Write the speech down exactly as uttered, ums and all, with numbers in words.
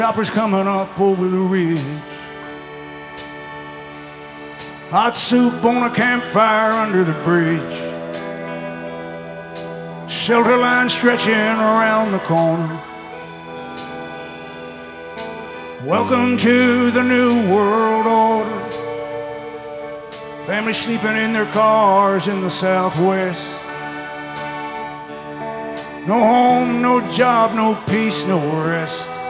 Choppers coming up over the ridge. Hot soup on a campfire under the bridge. Shelter line stretching around the corner. Welcome to the new world order. Families sleeping in their cars in the Southwest. No home, no job, no peace, no rest.